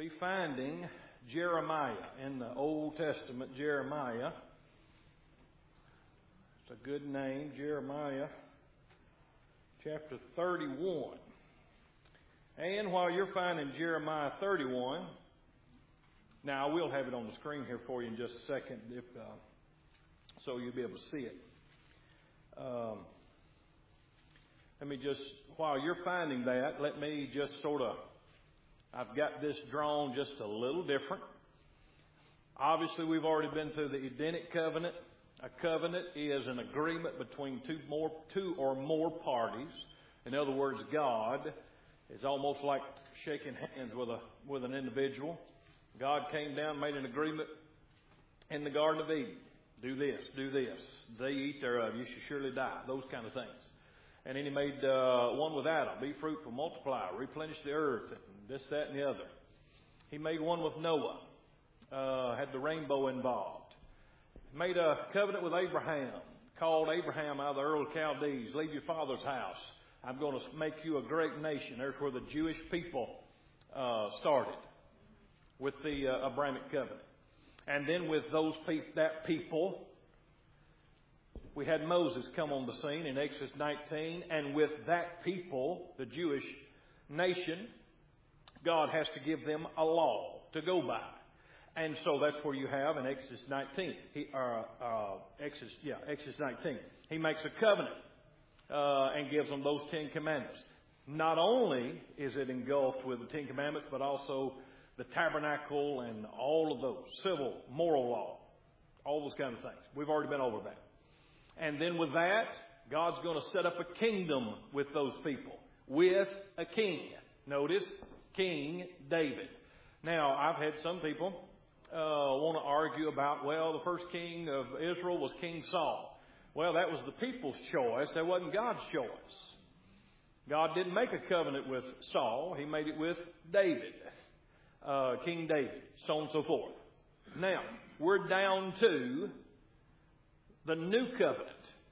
be finding Jeremiah in the Old Testament. Jeremiah. It's a good name, Jeremiah, chapter 31. And while you're finding Jeremiah 31, now I will have it on the screen here for you in just a second, so you'll be able to see it. Let me just, while you're finding that, let me just I've got this drawn just a little different. Obviously, we've already been through the Edenic covenant. A covenant is an agreement between two or more parties. In other words, God is almost like shaking hands with an individual. God came down, made an agreement in the Garden of Eden. Do this, do this. They eat thereof, you shall surely die. Those kind of things. And then He made one with Adam. Be fruitful, multiply, replenish the earth, and this, that, and the other. He made one with Noah. Had the rainbow involved. Made a covenant with Abraham. Called Abraham out of the Ur of Chaldees. Leave your father's house. I'm going to make you a great nation. There's where the Jewish people started. With the Abrahamic covenant. And then with that people, we had Moses come on the scene in Exodus 19. And with that people, the Jewish nation, God has to give them a law to go by. And so that's where you have in Exodus 19. Exodus 19. He makes a covenant and gives them those 10 commandments. Not only is it engulfed with the 10 commandments, but also the tabernacle and all of those, civil, moral law, all those kind of things. We've already been over that. And then with that, God's going to set up a kingdom with those people, with a king. Notice, King David. Now, I've had some people want to argue about, well, the first king of Israel was King Saul. Well, that was the people's choice. That wasn't God's choice. God didn't make a covenant with Saul. He made it with David. King David, so on and so forth. Now, we're down to the new covenant.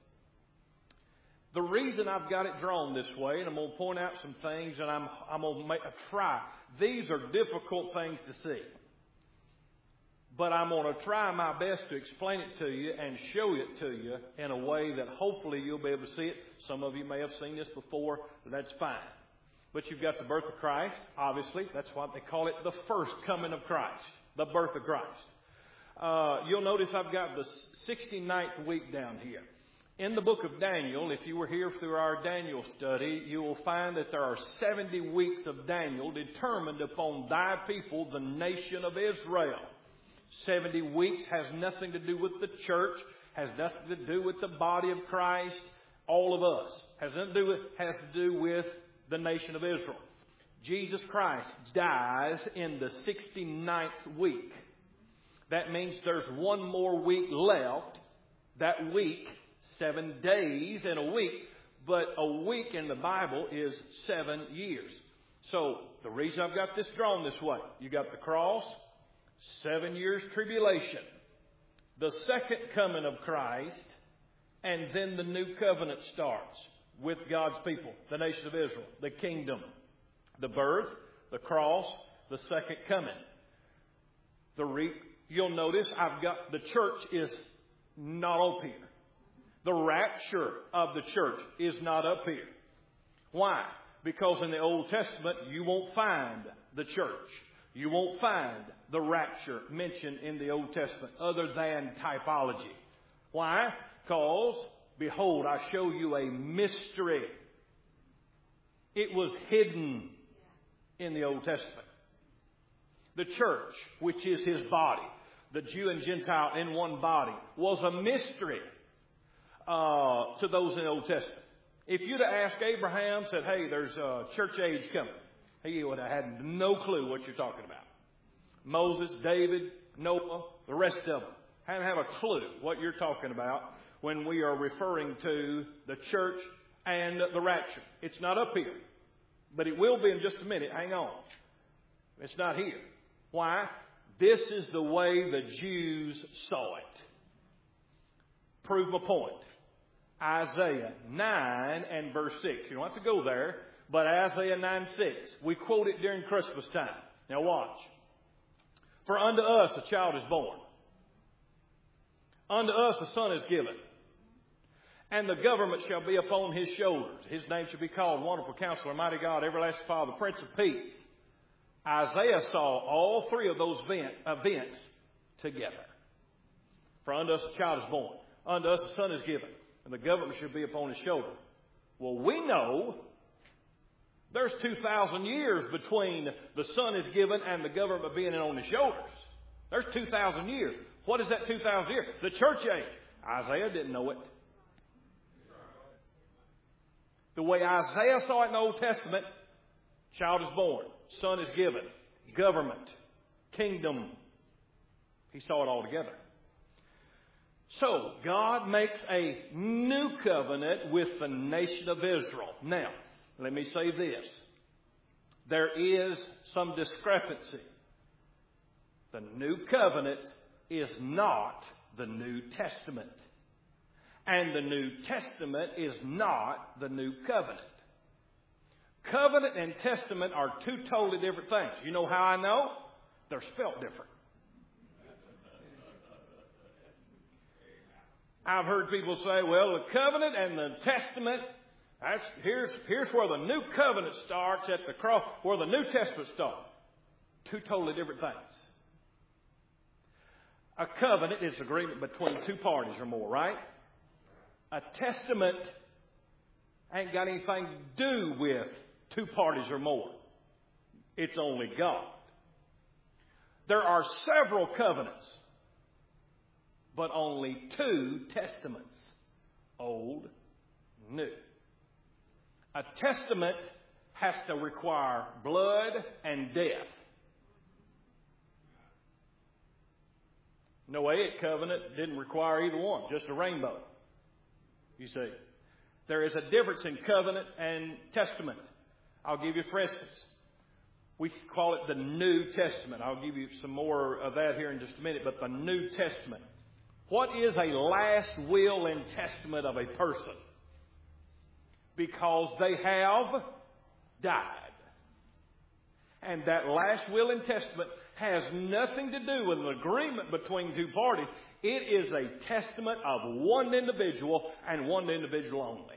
The reason I've got it drawn this way, and I'm going to point out some things, and I'm going to make a try. These are difficult things to see. But I'm going to try my best to explain it to you and show it to you in a way that hopefully you'll be able to see it. Some of you may have seen this before, but that's fine. But you've got the birth of Christ, obviously. That's why they call it the first coming of Christ, the birth of Christ. You'll notice I've got the 69th week down here. In the book of Daniel, if you were here through our Daniel study, you will find that there are 70 weeks of Daniel determined upon thy people, the nation of Israel. 70 weeks has nothing to do with the church, has nothing to do with the body of Christ, all of us. Has to do with the nation of Israel. Jesus Christ dies in the 69th week. That means there's one more week left. That week, 7 days in a week. But a week in the Bible is 7 years. So the reason I've got this drawn this way, you got the cross, 7 years tribulation, the second coming of Christ, and then the new covenant starts with God's people, the nation of Israel, the kingdom, the birth, the cross, the second coming. You'll notice I've got the church is not up here. The rapture of the church is not up here. Why? Because in the Old Testament, you won't find the church. You won't find the rapture mentioned in the Old Testament other than typology. Why? Because, behold, I show you a mystery. It was hidden in the Old Testament. The church, which is His body, the Jew and Gentile in one body, was a mystery to those in the Old Testament. If you'd have asked Abraham, said, hey, there's a church age coming, he would have had no clue what you're talking about. Moses, David, Noah, the rest of them hadn't have a clue what you're talking about when we are referring to the church and the rapture. It's not up here, but it will be in just a minute. Hang on. It's not here. Why? This is the way the Jews saw it. Prove my point. Isaiah 9 and verse 6. You don't have to go there, but Isaiah 9:6. We quote it during Christmas time. Now watch. For unto us a child is born. Unto us a son is given. And the government shall be upon his shoulders. His name shall be called Wonderful Counselor, Mighty God, Everlasting Father, Prince of Peace. Isaiah saw all three of those events together. For unto us a child is born. Unto us a son is given. And the government shall be upon his shoulder. Well, we know there's 2,000 years between the son is given and the government being on his shoulders. There's 2,000 years. What is that 2,000 years? The church age. Isaiah didn't know it. The way Isaiah saw it in the Old Testament, child is born, son is given, government, kingdom. He saw it all together. So, God makes a new covenant with the nation of Israel. Now, let me say this. There is some discrepancy. The new covenant is not the New Testament. And the New Testament is not the New Covenant. Covenant and Testament are two totally different things. You know how I know? They're spelt different. I've heard people say, well, the Covenant and the Testament, here's where the New Covenant starts at the cross, where the New Testament starts. Two totally different things. A covenant is agreement between two parties or more, right? A testament ain't got anything to do with two parties or more. It's only God. There are several covenants, but only two testaments. Old, new. A testament has to require blood and death. Noahic covenant didn't require either one, just a rainbow. You see, there is a difference in covenant and testament. I'll give you, for instance, we call it the New Testament. I'll give you some more of that here in just a minute, but the New Testament. What is a last will and testament of a person? Because they have died. And that last will and testament has nothing to do with an agreement between two parties. It is a testament of one individual and one individual only.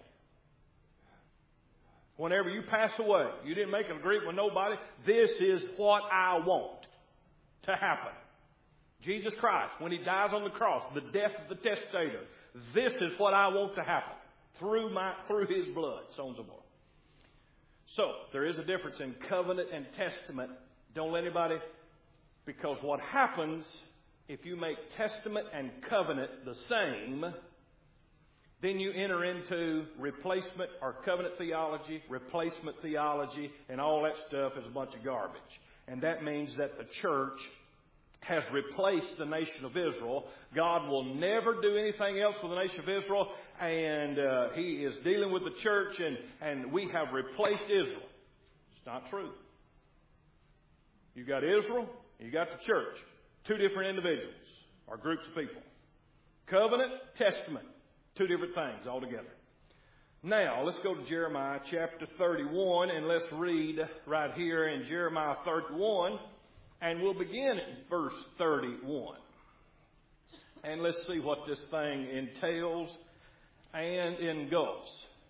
Whenever you pass away, you didn't make an agreement with nobody. This is what I want to happen. Jesus Christ, when He dies on the cross, the death of the testator, this is what I want to happen through His blood, so on and so forth. So, there is a difference in covenant and testament. Don't let anybody, because what happens if you make testament and covenant the same, then you enter into replacement or covenant theology, replacement theology, and all that stuff is a bunch of garbage. And that means that the church has replaced the nation of Israel. God will never do anything else with the nation of Israel, and He is dealing with the church, and we have replaced Israel. It's not true. You got Israel, you got the church. Two different individuals or groups of people. Covenant, testament. Two different things altogether. Now, let's go to Jeremiah chapter 31, and let's read right here in Jeremiah 31, and we'll begin at verse 31. And let's see what this thing entails and engulfs.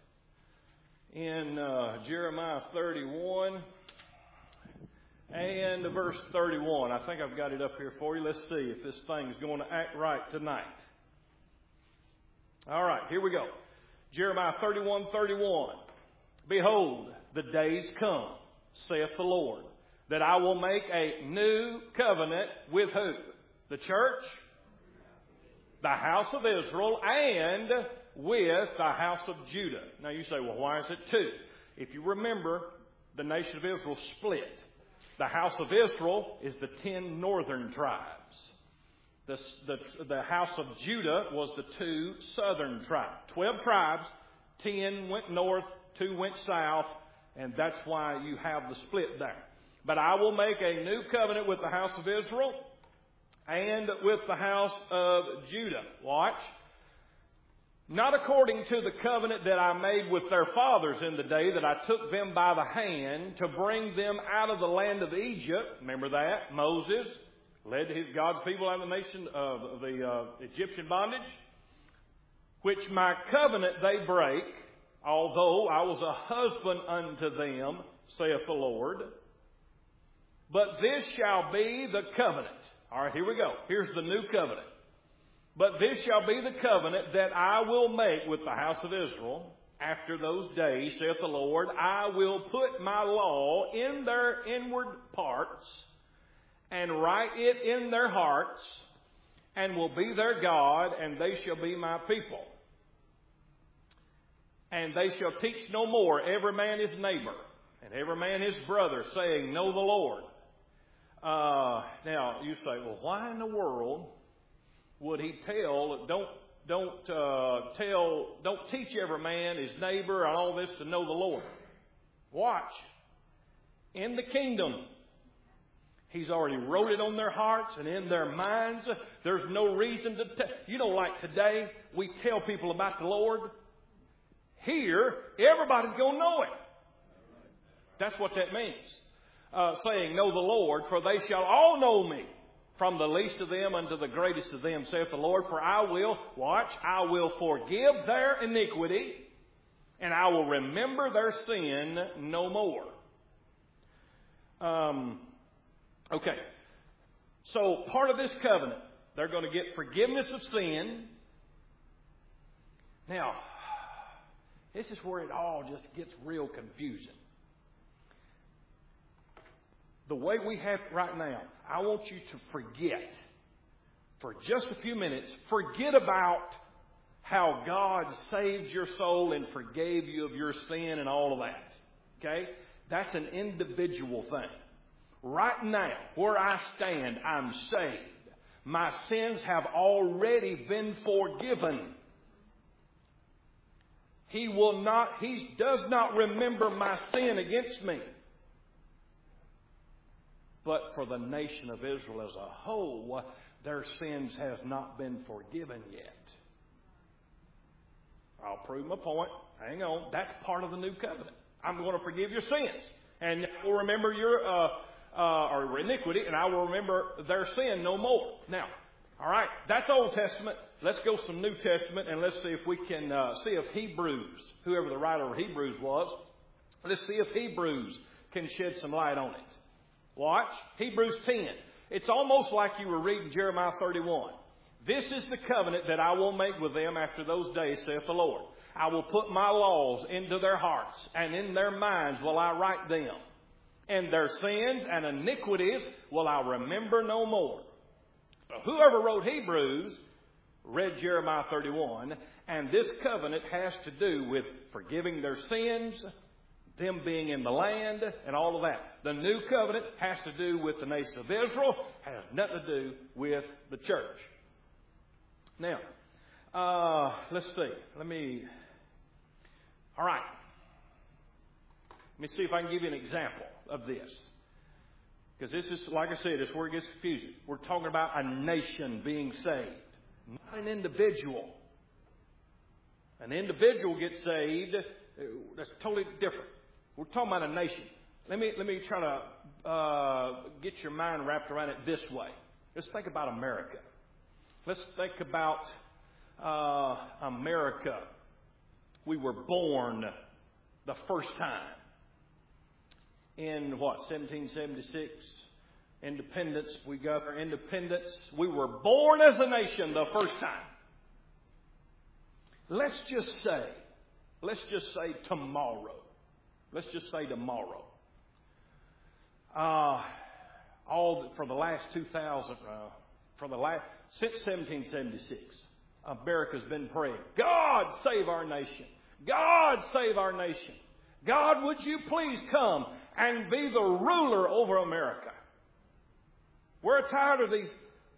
In Jeremiah 31 and verse 31, I think I've got it up here for you. Let's see if this thing is going to act right tonight. All right, here we go. Jeremiah 31:31. Behold, the days come, saith the Lord, that I will make a new covenant with who? The church, the house of Israel, and with the house of Judah. Now you say, well, why is it two? If you remember, the nation of Israel split. The house of Israel is the 10 northern tribes. The house of Judah was the 2 southern tribes. 12 tribes, 10 went north, 2 went south, and that's why you have the split there. But I will make a new covenant with the house of Israel and with the house of Judah. Watch. Not according to the covenant that I made with their fathers in the day that I took them by the hand to bring them out of the land of Egypt. Remember that? Moses led God's people out of the nation of the Egyptian bondage, which my covenant they break, although I was a husband unto them, saith the Lord. But this shall be the covenant. All right, here we go. Here's the new covenant. But this shall be the covenant that I will make with the house of Israel. After those days, saith the Lord, I will put my law in their inward parts and write it in their hearts, and will be their God, and they shall be my people. And they shall teach no more every man his neighbor, and every man his brother, saying, Know the Lord. Now, you say, well, why in the world would he tell, don't teach every man his neighbor and all this to know the Lord? Watch. In the kingdom, He's already wrote it on their hearts and in their minds. There's no reason to tell. Like today, we tell people about the Lord. Here, everybody's going to know it. That's what that means. Saying, Know the Lord, for they shall all know me, from the least of them unto the greatest of them, saith the Lord. For I will, watch, I will forgive their iniquity, and I will remember their sin no more. Okay. So part of this covenant, they're going to get forgiveness of sin. Now, this is where it all just gets real confusing. The way we have it right now, I want you to forget, for just a few minutes, forget about how God saved your soul and forgave you of your sin and all of that. Okay? That's an individual thing. Right now, where I stand, I'm saved. My sins have already been forgiven. He does not remember my sin against me. But for the nation of Israel as a whole, their sins has not been forgiven yet. I'll prove my point. Hang on. That's part of the new covenant. I'm going to forgive your sins. And I will remember your or iniquity, and I will remember their sin no more. Now, all right, that's Old Testament. Let's go some New Testament, and let's see if we can see if Hebrews, whoever the writer of Hebrews was, let's see if Hebrews can shed some light on it. Watch, Hebrews 10. It's almost like you were reading Jeremiah 31. This is the covenant that I will make with them after those days, saith the Lord. I will put my laws into their hearts, and in their minds will I write them. And their sins and iniquities will I remember no more. So whoever wrote Hebrews read Jeremiah 31, and this covenant has to do with forgiving their sins, them being in the land, and all of that. The new covenant has to do with the nation of Israel, has nothing to do with the church. Now, let's see. All right. Let me see if I can give you an example of this. Because this is, like I said, it's where it gets confusing. We're talking about a nation being saved, not an individual. An individual gets saved, that's totally different. We're talking about a nation. Let me try to get your mind wrapped around it this way. Let's think about America. Let's think about America. We were born the first time. In 1776, independence. We got our independence. We were born as a nation the first time. Let's just say tomorrow. Let's just say tomorrow. For the last 2,000, since 1776, America's been praying, God save our nation. God save our nation. God, would you please come and be the ruler over America? We're tired of these.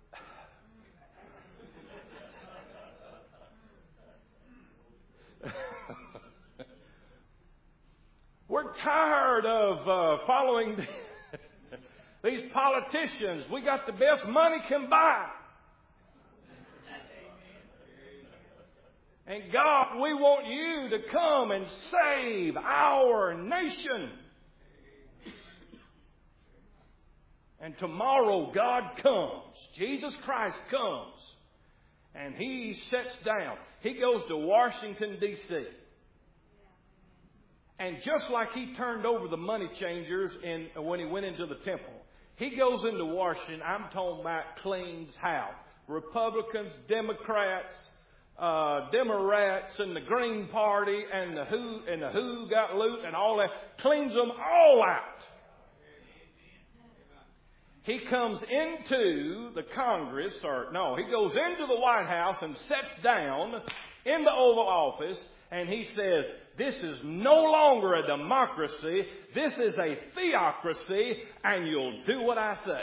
We're tired of following these politicians. We got the best money can buy. And God, we want you to come and save our nation. And tomorrow God comes. Jesus Christ comes. And He sits down. He goes to Washington, D.C. And just like He turned over the money changers when He went into the temple, He goes into Washington. I'm talking about cleans house. Republicans, Democrats, Democrats, and the Green Party, and the who got loot, and all that. Cleans them all out. He comes into the Congress, he goes into the White House and sits down in the Oval Office, and he says, this is no longer a democracy, this is a theocracy, and you'll do what I say.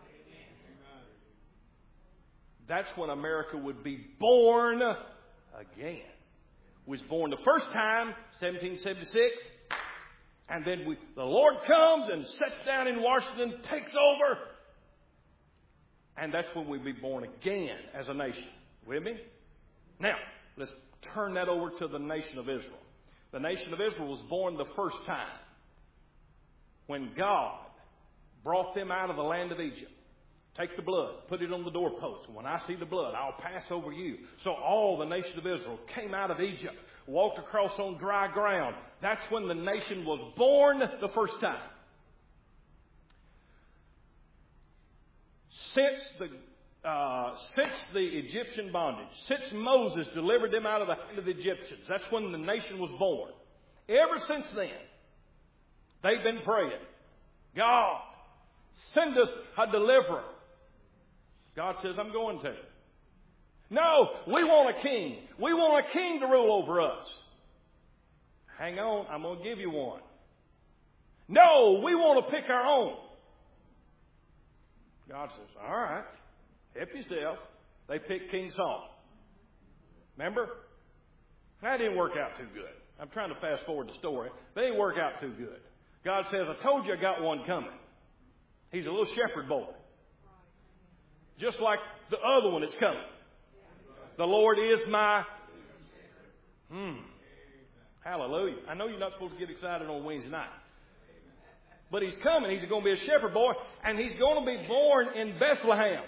That's when America would be born again. Was born the first time, 1776, and then the Lord comes and sits down in Washington, takes over, and that's when we'd be born again as a nation. With me? Now, let's turn that over to the nation of Israel. The nation of Israel was born the first time when God brought them out of the land of Egypt. Take the blood, put it on the doorpost. When I see the blood, I'll pass over you. So all the nation of Israel came out of Egypt, walked across on dry ground. That's when the nation was born the first time. Since the Egyptian bondage, since Moses delivered them out of the hand of the Egyptians, that's when the nation was born. Ever since then, they've been praying, God, send us a deliverer. God says, I'm going to. No, we want a king. We want a king to rule over us. Hang on, I'm going to give you one. No, we want to pick our own. God says, all right, help yourself. They picked King Saul. Remember? That didn't work out too good. I'm trying to fast forward the story. They didn't work out too good. God says, I told you I got one coming. He's a little shepherd boy. Just like the other one that's coming. The Lord is my... Hallelujah. I know you're not supposed to get excited on Wednesday night. But He's coming. He's going to be a shepherd boy. And He's going to be born in Bethlehem.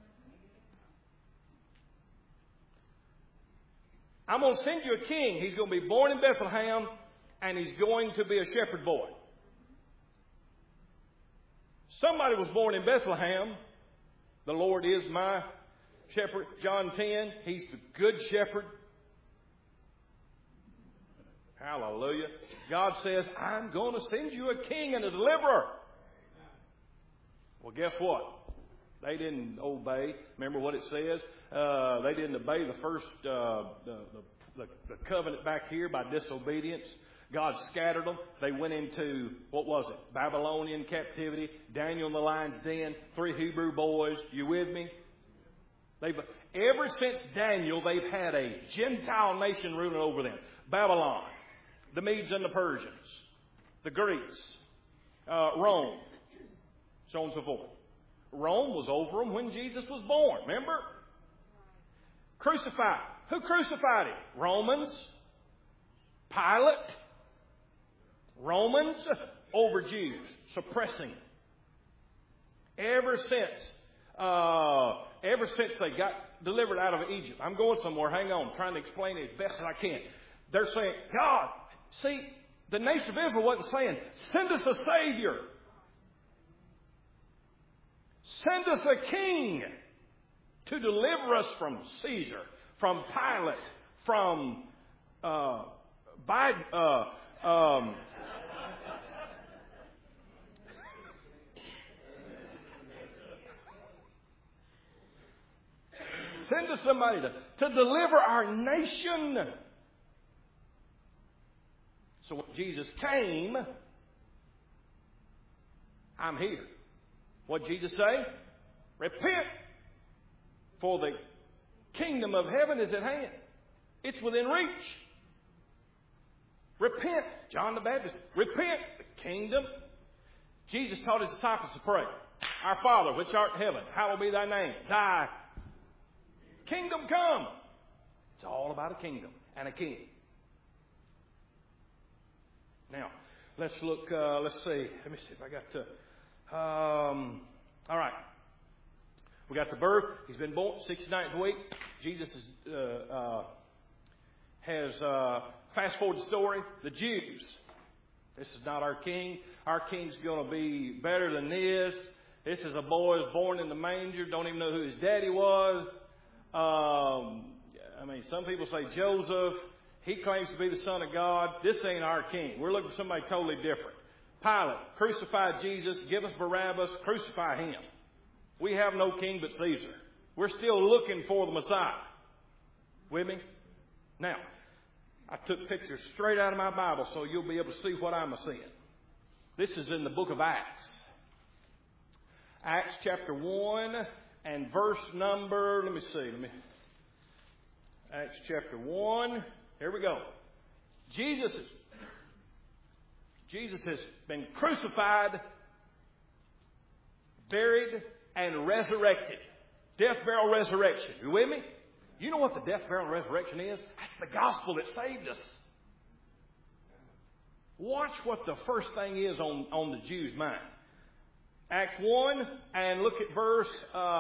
I'm going to send you a king. He's going to be born in Bethlehem. And he's going to be a shepherd boy. Somebody was born in Bethlehem. The Lord is my shepherd. John 10. He's the good shepherd. Hallelujah. God says, I'm going to send you a king and a deliverer. Well, guess what? They didn't obey. Remember what it says? They didn't obey the first, the covenant back here by disobedience. God scattered them. They went into, Babylonian captivity. Daniel in the lion's den. 3 Hebrew boys. You with me? Ever since Daniel, they've had a Gentile nation ruling over them. Babylon. The Medes and the Persians. The Greeks. Rome. So on and so forth. Rome was over them when Jesus was born. Remember? Crucified. Who crucified Him? Romans. Pilate. Romans over Jews, suppressing. Ever since they got delivered out of Egypt. I'm going somewhere. Hang on. I'm trying to explain it as best as I can. They're saying, God, see, the nation of Israel wasn't saying, send us a Savior. Send us a king to deliver us from Caesar, from Pilate, from send us somebody to deliver our nation. So when Jesus came, I'm here. What did Jesus say? Repent, for the kingdom of heaven is at hand. It's within reach. Repent. John the Baptist. Repent. The kingdom. Jesus taught His disciples to pray. Our Father, which art in heaven, hallowed be Thy name. Thy kingdom come. It's all about a kingdom and a king. Now, let's look. Let's see. Let me see if I got to. All right. We got the birth. He's been born 69th week. Jesus has fast forward the story. The Jews. This is not our king. Our king's going to be better than this. This is a boy who's born in the manger. Don't even know who his daddy was. Some people say Joseph. He claims to be the Son of God. This ain't our king. We're looking for somebody totally different. Pilate, crucify Jesus. Give us Barabbas. Crucify him. We have no king but Caesar. We're still looking for the Messiah. With me? Now, I took pictures straight out of my Bible so you'll be able to see what I'm seeing. This is in the book of Acts. Acts chapter 1 and verse number, Acts chapter 1. Here we go. Jesus has been crucified, buried, and resurrected. Death, burial, resurrection. You with me? You know what the death, burial, and resurrection is? That's the gospel that saved us. Watch what the first thing is on the Jews' mind. Acts 1, and look at verse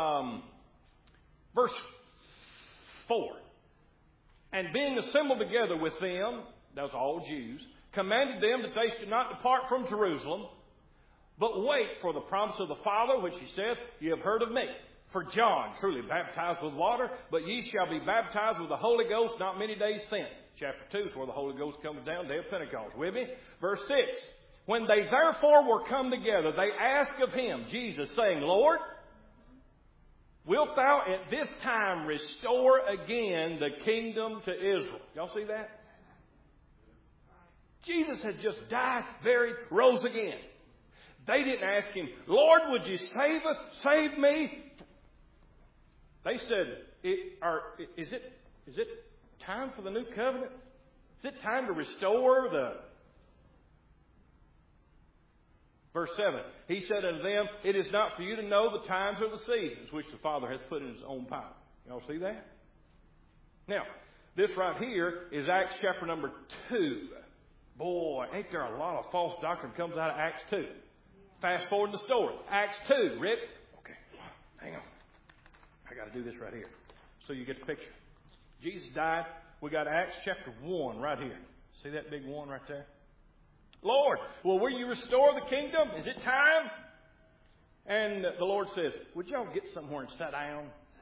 4. And being assembled together with them, that was all Jews, commanded them that they should not depart from Jerusalem, but wait for the promise of the Father, which he saith, Ye have heard of me. For John truly baptized with water, but ye shall be baptized with the Holy Ghost not many days thence. Chapter 2 is where the Holy Ghost comes down, day of Pentecost. With me? Verse 6. When they therefore were come together, they asked of him, Jesus, saying, Lord, wilt thou at this time restore again the kingdom to Israel? Y'all see that? Jesus had just died, buried, rose again. They didn't ask him, Lord, would you save us? Save me? They said, is it time for the new covenant? Is it time to restore the... Verse 7, he said unto them, It is not for you to know the times or the seasons which the Father hath put in his own power. Y'all see that? Now, this right here is Acts chapter number 2. Boy, ain't there a lot of false doctrine comes out of Acts 2. Fast forward the story. Acts 2. Rick? Okay, hang on. I got to do this right here so you get the picture. Jesus died. We got Acts chapter 1 right here. See that big 1 right there? Lord, will you restore the kingdom? Is it time? And the Lord says, would y'all get somewhere and sit down?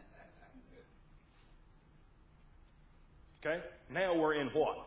Okay, now we're in what?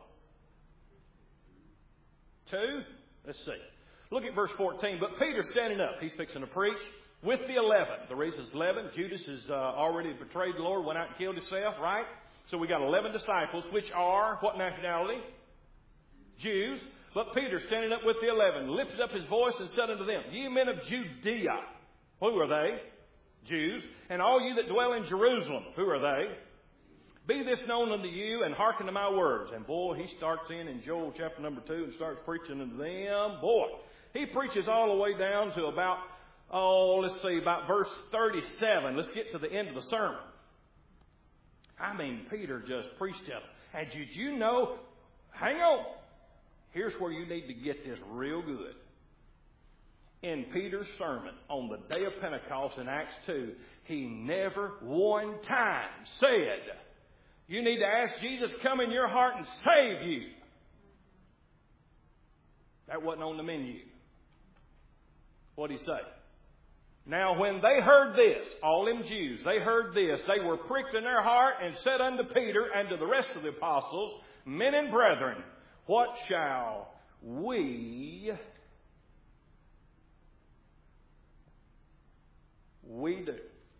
2? Let's see. Look at verse 14. But Peter standing up, he's fixing to preach, with the 11. The reason it's 11, Judas has already betrayed the Lord, went out and killed himself, right? So we got 11 disciples, which are, what nationality? Jews. But Peter, standing up with the 11, lifted up his voice and said unto them, Ye men of Judea. Who are they? Jews. And all you that dwell in Jerusalem. Who are they? Be this known unto you, and hearken to my words. And boy, he starts in Joel chapter number 2 and starts preaching unto them. Boy, he preaches all the way down to about, about verse 37. Let's get to the end of the sermon. I mean, Peter just preached to them. And did you know, hang on. Here's where you need to get this real good. In Peter's sermon on the day of Pentecost in Acts 2, he never one time said, you need to ask Jesus to come in your heart and save you. That wasn't on the menu. What did he say? Now when they heard this, all them Jews, they heard this, they were pricked in their heart and said unto Peter and to the rest of the apostles, Men and brethren, what shall we do?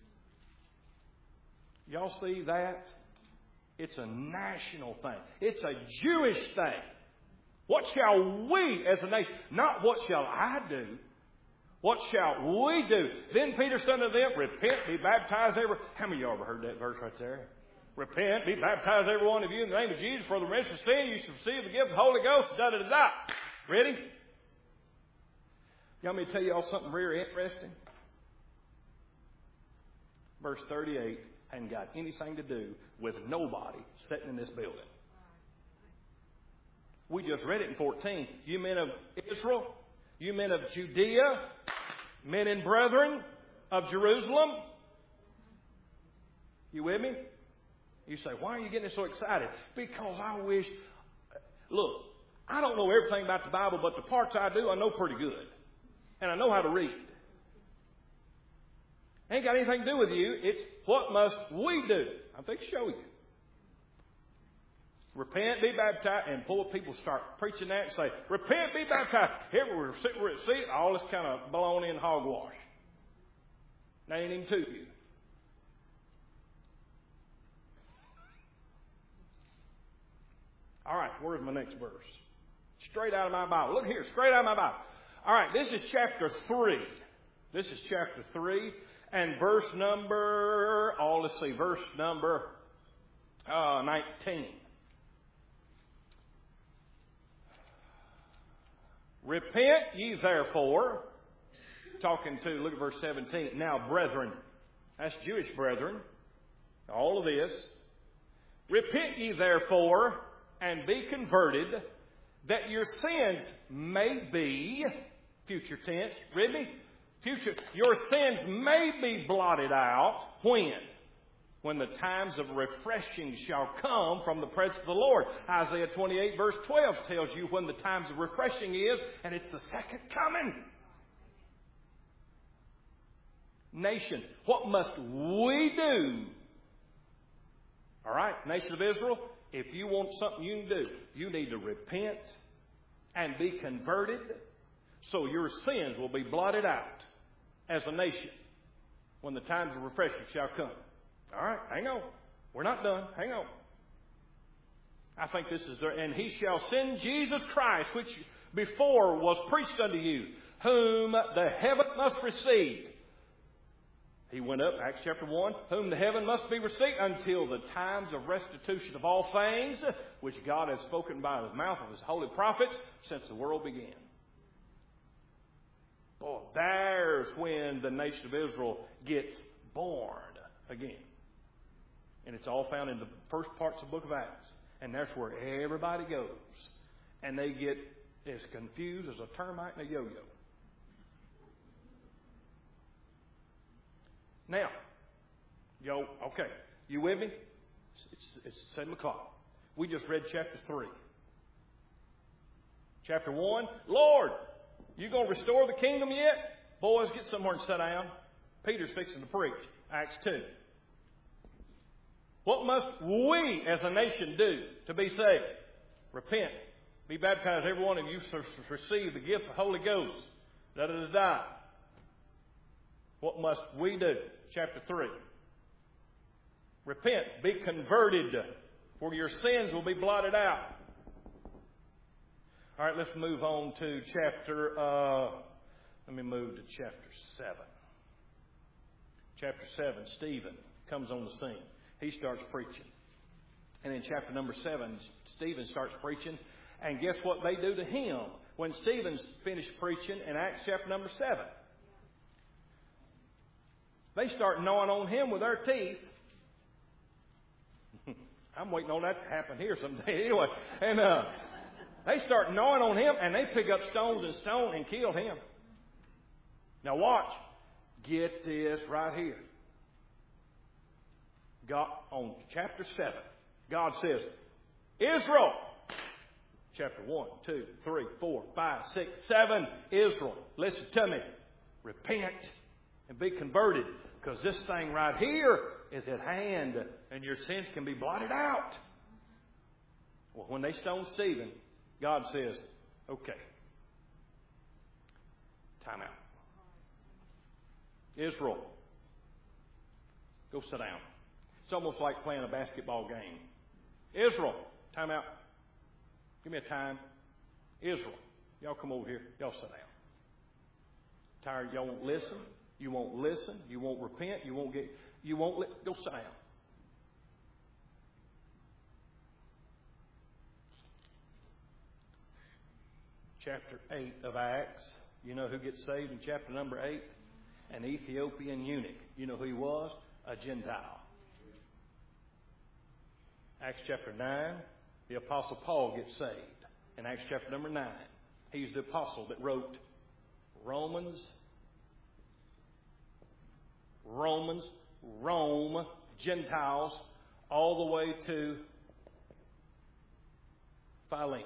Y'all see that? It's a national thing. It's a Jewish thing. What shall we as a nation? Not what shall I do. What shall we do? Then Peter said unto them, Repent, be baptized every... How many of y'all ever heard that verse right there? Repent, be baptized every one of you in the name of Jesus for the remission of sin. You shall receive the gift of the Holy Ghost. Da-da-da-da. Ready? You want me to tell you all something very interesting? Verse 38 hadn't got anything to do with nobody sitting in this building. We just read it in 14. You men of Israel, you men of Judea, men and brethren, of Jerusalem. You with me? You say, why are you getting so excited? Because I wish... Look, I don't know everything about the Bible, but the parts I do, I know pretty good. And I know how to read. Ain't got anything to do with you. It's what must we do? I'm going to show you. Repent, be baptized, and poor people start preaching that and say, repent, be baptized. Here we're see all this kind of baloney and hogwash. That ain't even to you. All right, where's my next verse? Straight out of my Bible. Look here, straight out of my Bible. All right, this is chapter 3. This is chapter 3 and verse number, verse number 19. Repent ye therefore, look at verse 17. Now, brethren, that's Jewish brethren, all of this. Repent ye therefore, and be converted, that your sins may be, future tense, read me? Future, your sins may be blotted out. When? When the times of refreshing shall come from the presence of the Lord. Isaiah 28 verse 12 tells you when the times of refreshing is, and it's the second coming. Nation, what must we do? All right, nation of Israel, if you want something you can do, you need to repent and be converted so your sins will be blotted out as a nation when the times of refreshing shall come. All right, hang on. We're not done. Hang on. I think this is there. And he shall send Jesus Christ, which before was preached unto you, whom the heaven must receive. He went up, Acts chapter 1, whom the heaven must be received until the times of restitution of all things, which God has spoken by the mouth of his holy prophets since the world began. Boy, there's when the nation of Israel gets born again. And it's all found in the first parts of the book of Acts. And that's where everybody goes. And they get as confused as a termite and a yo-yo. Now, okay, you with me? It's 7 o'clock. We just read chapter 3. Chapter 1, Lord, you going to restore the kingdom yet? Boys, get somewhere and sit down. Peter's fixing to preach. Acts 2. What must we as a nation do to be saved? Repent. Be baptized, every one of you, to receive the gift of the Holy Ghost. Da-da-da-da. What must we do? Chapter 3. Repent. Be converted, for your sins will be blotted out. All right, let's move on to chapter 7. Chapter 7, Stephen comes on the scene. He starts preaching. And in chapter number 7, Stephen starts preaching. And guess what they do to him when Stephen's finished preaching in Acts chapter number 7? They start gnawing on him with their teeth. I'm waiting on that to happen here someday. Anyway, and they start gnawing on him, and they pick up stones and kill him. Now watch. Get this right here. God, on chapter 7, God says, Israel. Chapter 1, 2, 3, 4, 5, 6, 7. Israel, listen to me. Repent and be converted. Because this thing right here is at hand. And your sins can be blotted out. Well, when they stone Stephen, God says, okay. Time out. Israel, go sit down. It's almost like playing a basketball game. Israel, time out. Give me a time. Israel, y'all come over here. Y'all sit down. Tired? Y'all won't listen. You won't listen. You won't repent. Go sit down. Chapter 8 of Acts. You know who gets saved in chapter number 8? An Ethiopian eunuch. You know who he was? A Gentile. Acts chapter 9, the Apostle Paul gets saved. In Acts chapter number 9, he's the apostle that wrote Romans, Romans, Rome, Gentiles, all the way to Philemon.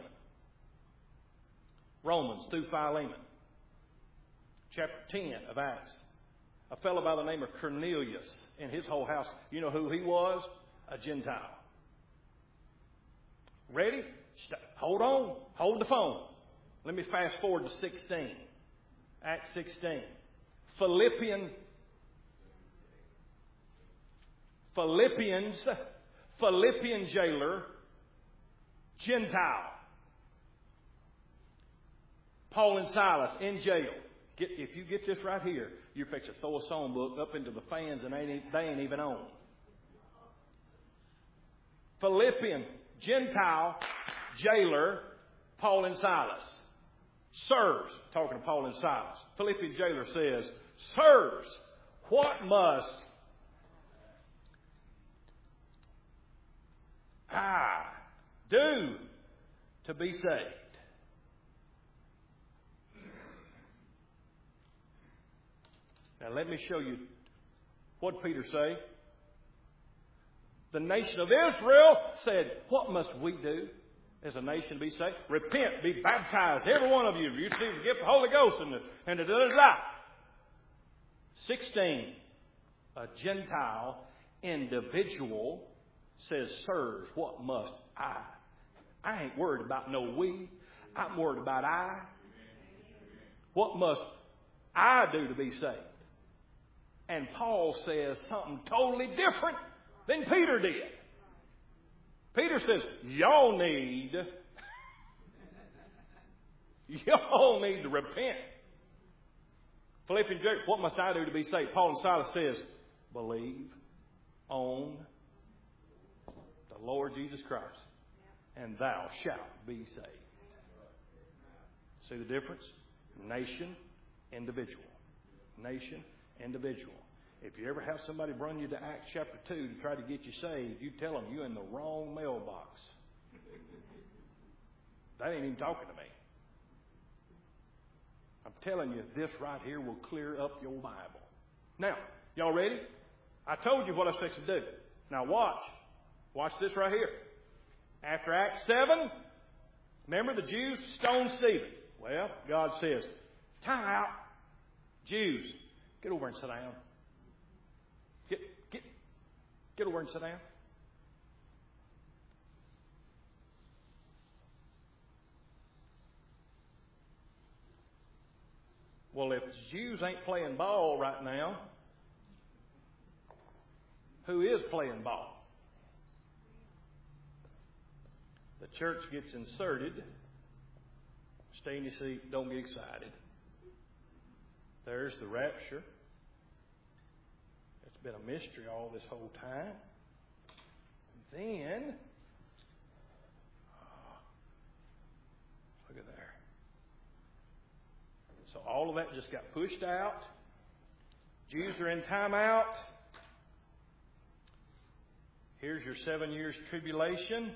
Romans through Philemon. Chapter 10 of Acts. A fellow by the name of Cornelius and his whole house. You know who he was? A Gentile. Ready? Hold on. Hold the phone. Let me fast forward to 16. Acts 16. Philippian jailer, Gentile. Paul and Silas in jail. If you get this right here, you're fixing to throw a songbook up into the fans and they ain't even on. Philippian Gentile jailer, Paul and Silas. Sirs, talking to Paul and Silas. Philippian jailer says, Sirs, what must I do to be saved? Now let me show you what Peter say. The nation of Israel said, what must we do as a nation to be saved? Repent, be baptized, every one of you. You receive the gift of the Holy Ghost and da da da. 16. A Gentile individual says, Sirs, what must I? I ain't worried about no we. I'm worried about I. What must I do to be saved? And Paul says something totally different than Peter did. Peter says, y'all need to repent. Philippians, what must I do to be saved? Paul and Silas says, believe on the Lord Jesus Christ, and thou shalt be saved. See the difference? Nation, individual. Nation, individual. If you ever have somebody bring you to Acts chapter 2 to try to get you saved, you tell them you're in the wrong mailbox. That ain't even talking to me. I'm telling you, this right here will clear up your Bible. Now, y'all ready? I told you what I was fixing to do. Now watch. Watch this right here. After Acts 7, remember the Jews stoned Stephen. Well, God says, time out. Jews, get over and sit down. Get over and sit down. Well, if Jews ain't playing ball right now, who is playing ball? The church gets inserted. Stay in your seat. Don't get excited. There's the rapture. It's been a mystery all this whole time. And then, look at there. So all of that just got pushed out. Jews are in timeout. Here's your 7 years tribulation.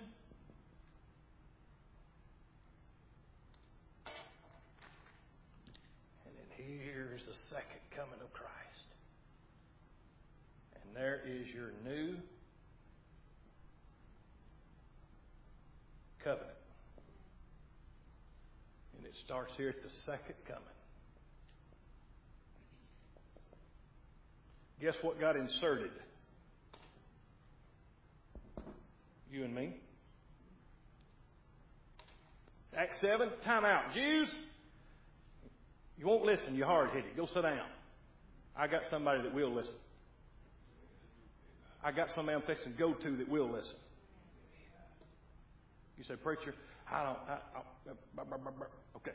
And then here's the second coming of Christ. And there is your new covenant. And it starts here at the second coming. Guess what got inserted? You and me. Acts 7, time out. Jews, you won't listen. You're hard-headed. Go sit down. I got somebody that will listen. I got somebody I'm fixing to go to that will listen. You say, preacher, okay.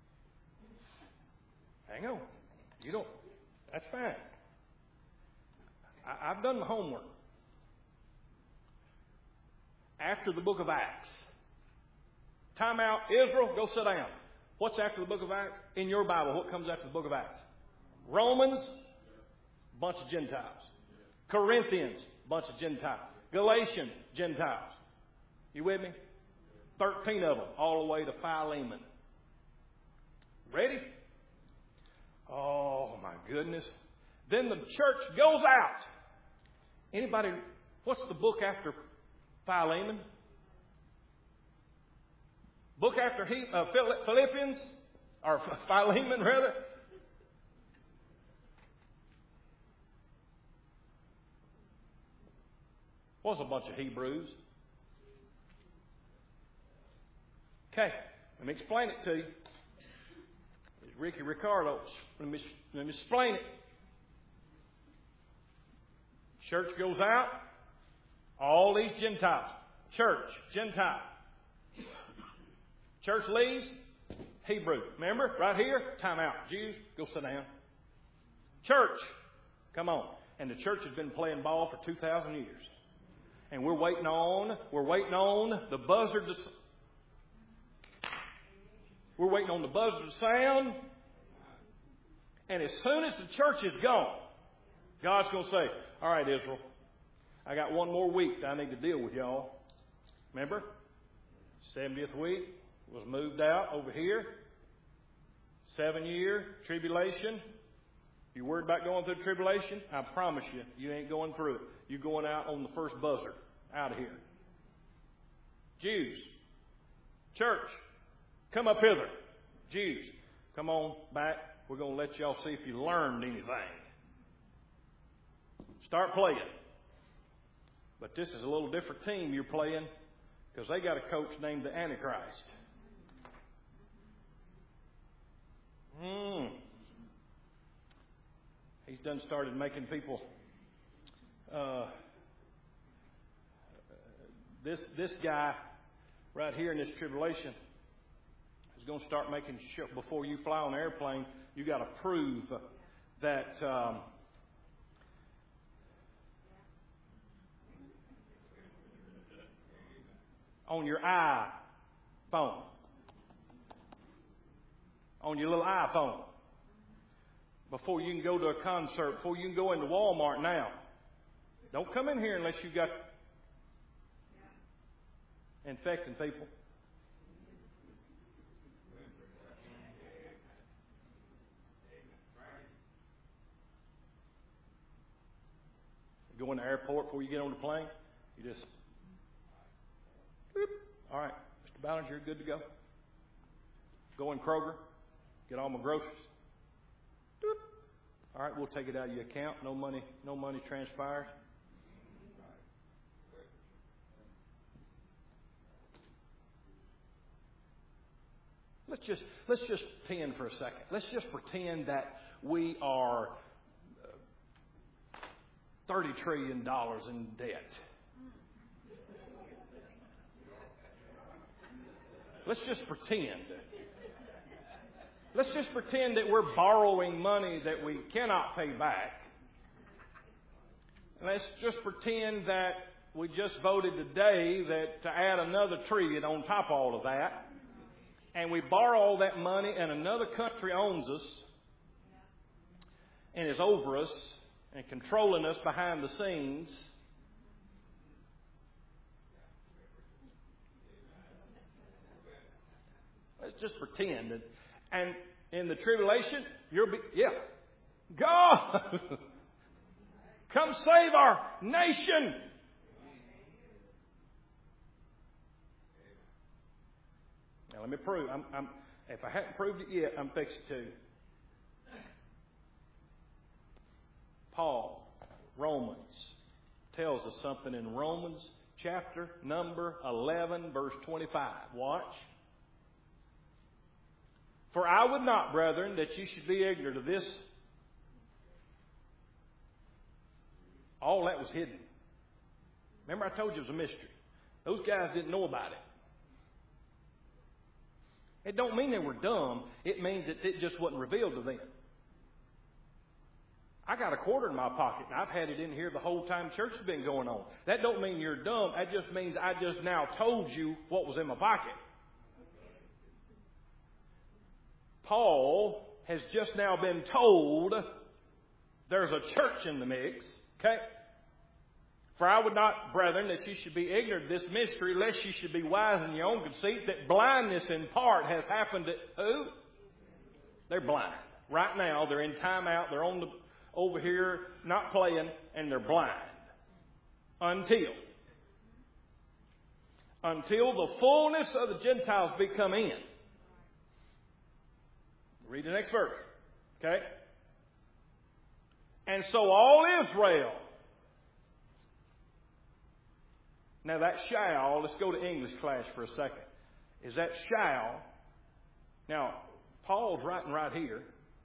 Hang on. You don't. That's fine. I've done the homework. After the book of Acts. Time out. Israel, go sit down. What's after the book of Acts? In your Bible, what comes after the book of Acts? Romans, bunch of Gentiles. Corinthians, bunch of Gentiles. Galatians, Gentiles. You with me? 13 of them, all the way to Philemon. Ready? Oh, my goodness. Then the church goes out. Anybody, what's the book after Philemon? Book after Philippians? Or Philemon, rather? Was a bunch of Hebrews. Okay, let me explain it to you. It's Ricky Ricardo. Let me explain it. Church goes out. All these Gentiles. Church, Gentile. Church leaves. Hebrew. Remember? Right here. Time out. Jews, go sit down. Church. Come on. And the church has been playing ball for 2,000 years. And we're waiting on the buzzer to... We're waiting on the buzzer to sound. And as soon as the church is gone, God's going to say, all right, Israel, I got one more week that I need to deal with y'all. Remember? 70th week was moved out over here. 7-year tribulation. You worried about going through tribulation? I promise you, you ain't going through it. You're going out on the first buzzer. Out of here. Jews. Church. Come up hither. Jews. Come on back. We're going to let y'all see if you learned anything. Start playing. But this is a little different team you're playing because they got a coach named the Antichrist. He's done started making people... This guy right here in this tribulation is going to start making sure before you fly on an airplane, you got to prove that on your iPhone, on your little iPhone, before you can go to a concert, before you can go into Walmart now. Don't come in here unless you got infecting people. You go in the airport before you get on the plane, you just, whoop. All right, Mr. Ballinger, you're good to go. Go in Kroger, get all my groceries. Whoop. All right, we'll take it out of your account. No money transpires. Let's just pretend for a second. Let's just pretend that we are $30 trillion in debt. Let's just pretend. Let's just pretend that we're borrowing money that we cannot pay back. And let's just pretend that we just voted today that to add another trillion on top of all of that. And we borrow all that money and another country owns us and is over us and controlling us behind the scenes. Let's just pretend that. And in the tribulation, God, come save our nation. Now, let me prove. If I haven't proved it yet, I'm fixing to. Paul, Romans, tells us something in Romans chapter number 11, verse 25. Watch. For I would not, brethren, that you should be ignorant of this. All that was hidden. Remember I told you it was a mystery. Those guys didn't know about it. It don't mean they were dumb. It means that it just wasn't revealed to them. I got a quarter in my pocket, and I've had it in here the whole time church has been going on. That don't mean you're dumb. That just means I just now told you what was in my pocket. Paul has just now been told there's a church in the mix. Okay? For I would not, brethren, that you should be ignorant of this mystery, lest you should be wise in your own conceit, that blindness in part has happened to who? They're blind. Right now, they're in time out. They're on over here not playing, and they're blind. Until the fullness of the Gentiles be come in. Read the next verse. Okay? And so all Israel. Now that shall, let's go to English class for a second. Is that shall? Now, Paul's writing right here.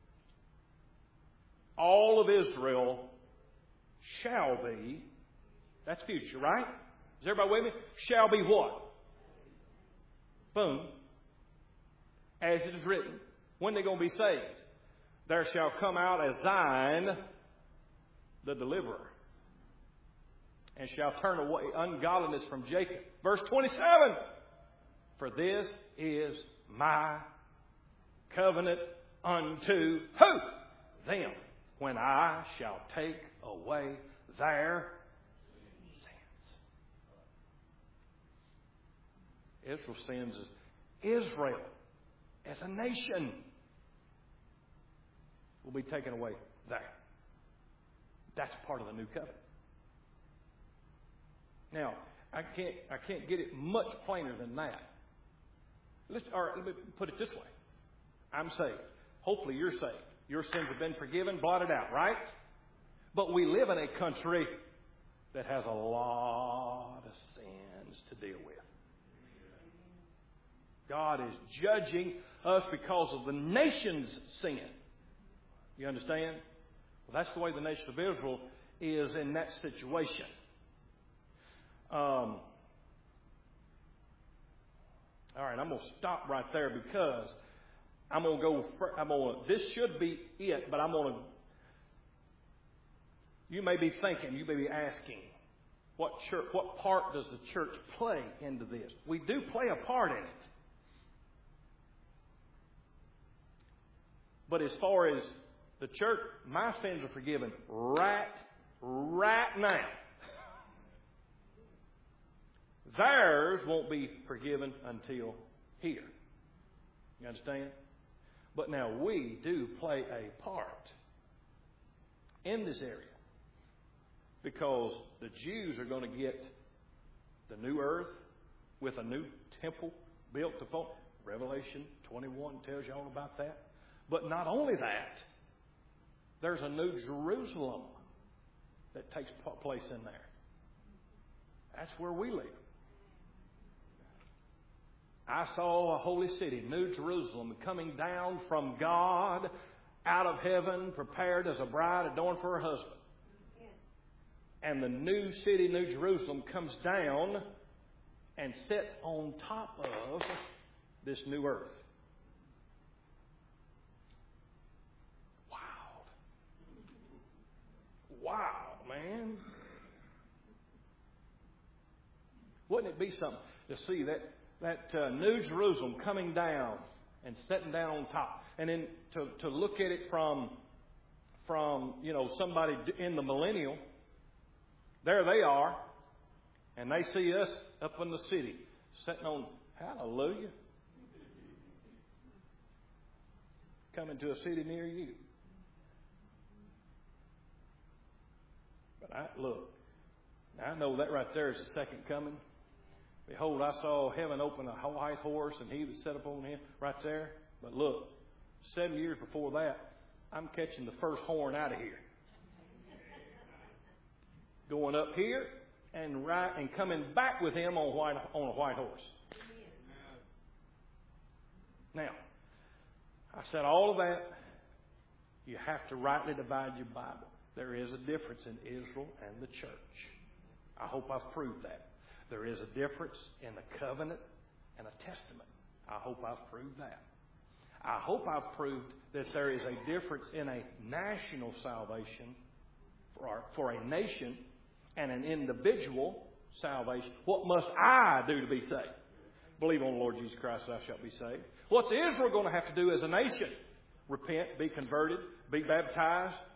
All of Israel shall be. That's future, right? Is everybody with me? Shall be what? Boom. As it is written. When they're going to be saved? There shall come out as Zion, the deliverer, and shall turn away ungodliness from Jacob. Verse 27. For this is my covenant unto who? Them. When I shall take away their sins. Israel's sins is Israel as a nation will be taken away there. That's part of the new covenant. Now, I can't get it much plainer than that. Let me put it this way. I'm saved. Hopefully you're saved. Your sins have been forgiven, blotted out, right? But we live in a country that has a lot of sins to deal with. God is judging us because of the nation's sin. You understand? Well, that's the way the nation of Israel is in that situation. All right, I'm going to stop right there because I'm going to go. This should be it, but I'm going to. You may be thinking, you may be asking, what part does the church play into this? We do play a part in it. But as far as the church, my sins are forgiven right now. Theirs won't be forgiven until here. You understand? But now we do play a part in this area. Because the Jews are going to get the new earth with a new temple built upon. Revelation 21 tells you all about that. But not only that, there's a new Jerusalem that takes place in there. That's where we live. I saw a holy city, New Jerusalem, coming down from God out of heaven, prepared as a bride adorned for her husband. And the new city, New Jerusalem, comes down and sits on top of this new earth. Wow, man. Wouldn't it be something to see that New Jerusalem coming down and sitting down on top? And then to look at it from somebody in the millennial. There they are. And they see us up in the city sitting on, hallelujah, coming to a city near you. But I know that right there is the second coming. Behold, I saw heaven open a white horse, and he that sat upon him right there. But look, 7 years before that, I'm catching the first horn out of here. Going up here and coming back with him on a white horse. Now, I said all of that. You have to rightly divide your Bible. There is a difference in Israel and the church. I hope I've proved that. There is a difference in a covenant and a testament. I hope I've proved that. I hope I've proved that there is a difference in a national salvation for a nation and an individual salvation. What must I do to be saved? Believe on the Lord Jesus Christ, thou shalt be saved. What's Israel going to have to do as a nation? Repent, be converted, be baptized,